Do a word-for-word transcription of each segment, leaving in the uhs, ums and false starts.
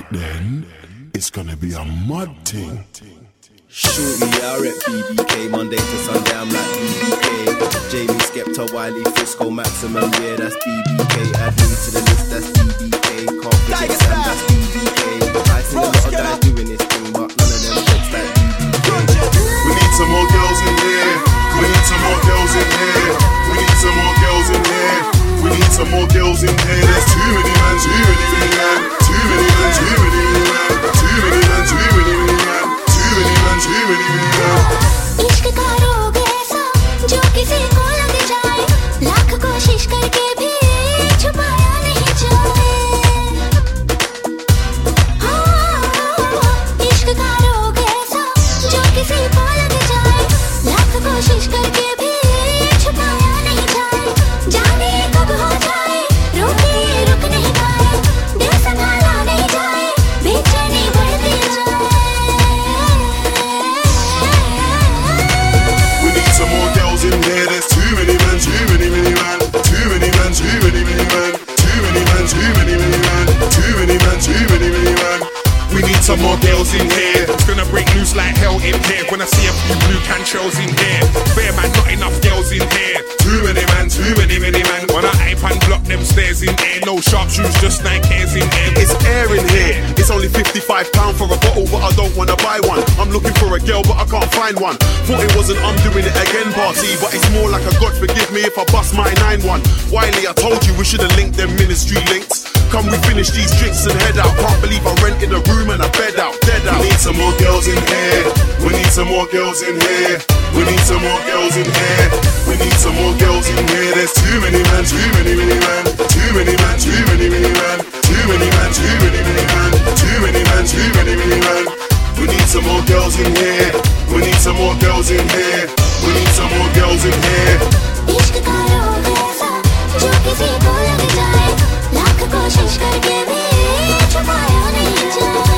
Alright then, it's gonna be a mud thing. Shorty, yeah, I rep B B K. Monday to Sunday, I'm like B B K. Jamie, Skepta, Wiley, Frisco, Maximum, yeah, that's B B K. Add me to the list, that's B B K. Can't forget Sam, that's B B K. I see a lot of guys doing this thing, but none of them fits like B B K. We need some more girls in here. We need some more girls in here. We need some more girls in here. We need some more girls in here. There's too many man, too many man, too many man, too many man, too many man, too many man, too many man, too many man. इश्क का रोग ऐसा जो किसी को लग जाए, लाख कोशिश करके भी छुपाया नहीं जाए. हाँ, इश्क का रोग ऐसा जो किसी को लग जाए, लाख कोशिश करके भी छुपाया नहीं जाए. जाने कब हो जाए, रोके रुक नहीं पाए, दिल संभाला नहीं जाए, बेचैनी बढ़ती जाए. Some more girls in here, there's too many men, too many, many man, too many men, too many, many man, too many men, too many, many man, too many men, too many, many man. We need some more girls in here. It's gonna break loose like hell in here. When I see a few blue cantrells in here, fair man, not enough girls in here. Too many man, too many, many man. When I ape and block them stairs in here, no sharp shoes, just Nikes in here. It's air in here. It's only fifty-five pounds for a bottle, but I don't wanna buy one. I'm looking for a girl, but I can't find one. Thought it wasn't I'm doing it again party, but it's more like a God forgive me if I bust my nine one. Wiley, I told you we should've linked them ministry links. Come we finish these drinks and head out. Can't believe I rented a room and a bed out, dead out. We need some more girls in here. We need some more girls in here. We need some more girls in here. We need some more girls in here. There's too many men, too many, many men, too many men, too many, many men, too many men, too many, many men, too many men, too many, many men. We need some more girls in here. We need some more girls in here. We need some more girls in here. इश्क का रोग ऐसा जो किसी को लग जाए, लाख कोशिश करके भी छुपाया नहीं जाए.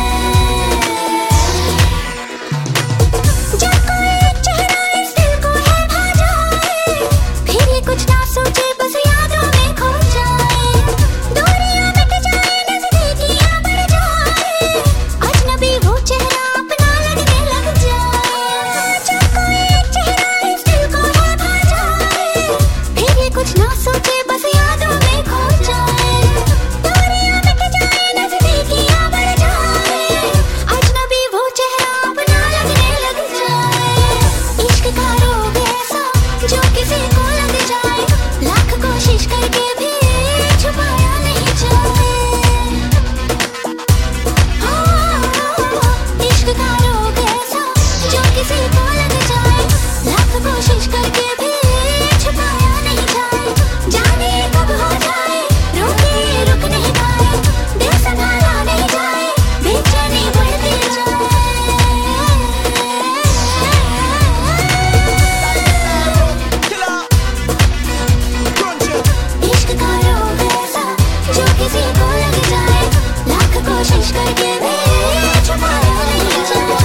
जब कोई चेहरा इस दिल को है भा जाए, फिर ये कुछ ना सोचे बस यादों में खो जाए. दूरियां मिट जाए, नजदीकियां बढ़ जाए, अजनबी वो चेहरा अपना लगने लग जाए. जब कोई चेहरा इस दिल को है भा जाए, फिर ये कुछ ना सोचे बस यादों में खो जाए. दूरियां मिट जाए, नजदीकियां बढ़ जाए, अजनबी वो चेहरा अपना लगने लग जाए. इश्क का रोग ऐसा जो किसी को लग जाए, लाख कोशिश करके भी छुपाया नहीं जाए. हाँ, इश्क का रोग ऐसा जो किसी को लग जाए, लाख कोशिश करके भी छुपाया नहीं जाए. जाने कब हो जाए, रोके रुक नहीं पाए, दिल संभाला नहीं जाए, बेचैनी बढ़ती जाए. इश्क का रोग ऐसा जो किसी को लग जाए, लाख कोशिश करके भी छुपाया नहीं जाए.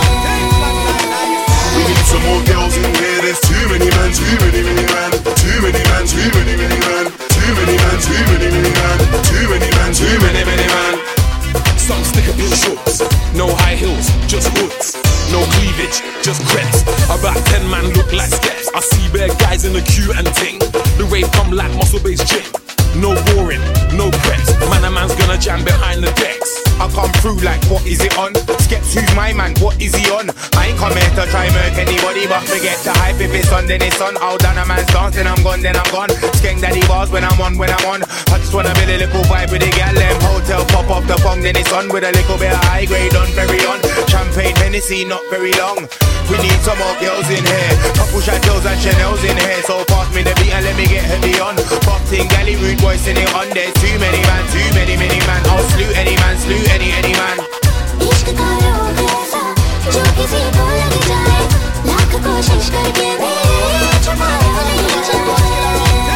We need some more girls in here. There's too many men, too many, many men, too many men, too many, many men, too many men, too many, many men, too many men, too many, many men. Some sticker bill shorts, no high heels, just hoods. No cleavage, just crepes. About ten man look like steps. I see bare guys in the queue and ting. The rave come like muscle-based gym. No boring, no preps. Man, a man's gonna jam behind the decks. I come through like, what is it on? Skeps, who's my man? What is he on? I ain't come here to try murk anybody, but forget the hype. If it's on, then it's on. All done a man's dance, then I'm gone, then I'm gone. Skeng daddy bars when I'm on, when I'm on. I just wanna build a little vibe with the gal, them hotel pop off the bong, then it's on. With a little bit of high grade on, very on. Champagne, Hennessy, not very long. We need some more girls in here. Couple Chateaus and Chanel's in here. So pass me the beat and let me get heavy on. Pop ting, galley, rude boy, sing it on. There's too many man, too many, many man. I'll slew any man, slew any, any man. इश्क का रोग ऐसा जो किसी को लग जाए, लाख कोशिश करके भी छुपाया नहीं जाए.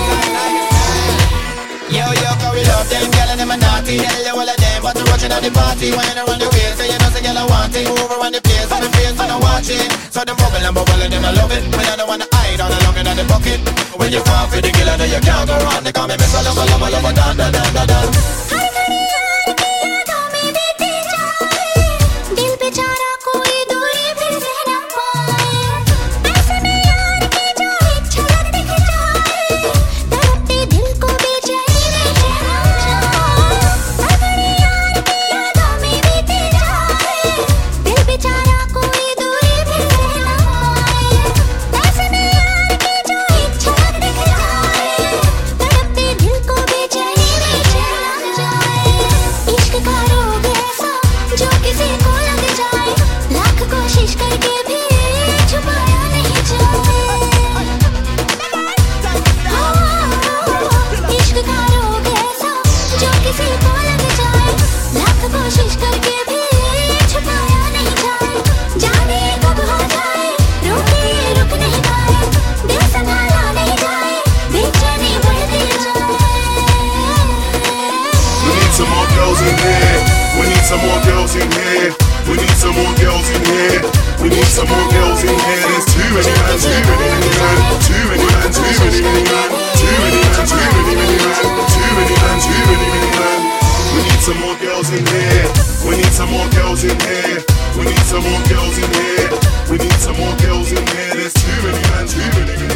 Yo, yo, cause we love them, girl and them a naughty. Hell, you all of them, but to watching at the party. When around the way, so you know, say girl I want it. Move around the place, and the face, and I watch it. So them bubble and bubble and them I love it. When I don't wanna hide, all along in the bucket. When you fall for the killer, then you can't go wrong. They call me Mister Lover, Lover, Lover, Dan, Dan, Dan, Dan, Dan. girls in here. We need some more girls in here. We need some more girls in here. We need some more girls in here. There's too many man, too many man, too many man, too many man, too many man, too many man, too many man, too many man. We need some more girls in here. We need some more girls in here. We need some more girls in here. We need some more girls in here. There's too many man, too many man.